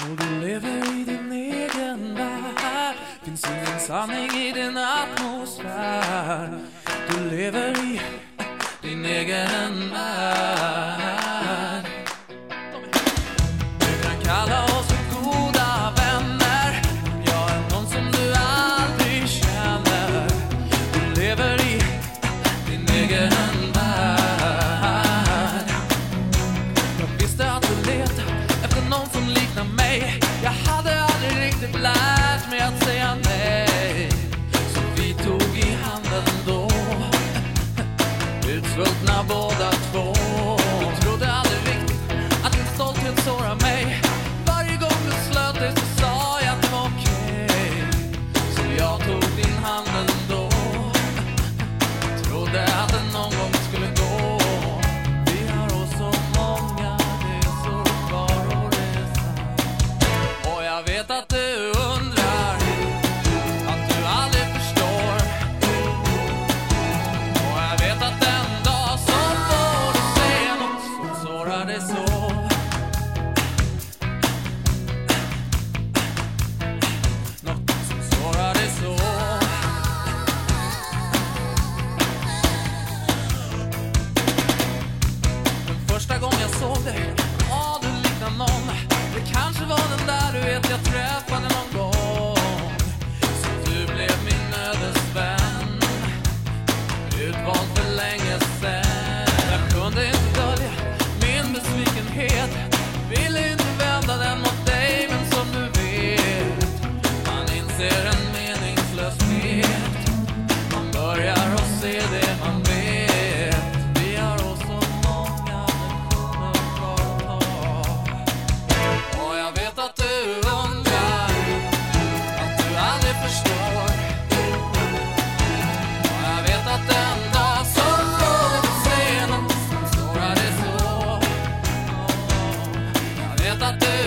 Och du lever i din egen värld. Finns ingen sanning i din atmosfär. Du lever i din egen värld. Du kan kalla oss för goda vänner. Jag är någon som du aldrig känner. Du lever i din egen värld. Jag visste att du letade efter någon som liknar mig. Jag hade aldrig riktigt lärt mig att säga nej. Så vi tog i handen då, utsvultna båda två. Du trodde aldrig riktigt att din stolthet sårar mig. Varje gång du slöt dig så sa jag att det var okej. Så jag tog din hand ändå. Trodde att det någon gång skulle gå. Vi har oss så många resor kvar och resa. Och jag vet att du undrar, att du aldrig förstår. Och jag vet att den dag så får du se något som sårar dig så. Något som sårar dig så. Den första gången jag såg dig, ja du liknar någon. Det kanske var den där du vet jag träffade någon gång. Så du blev min ödesvän, utvald för länge sen. Jag kunde inte dölja min besvikenhet. Ville inte vända den mot dig, men som du vet, man inser en meningslöshet. Man börjar att se det man vet. Vi har oss så många lektioner kvar att ta. Och jag vet att du undrar, att du aldrig förstår. Och jag vet att den dag så får du se något som sårar dig så. Jag vet att du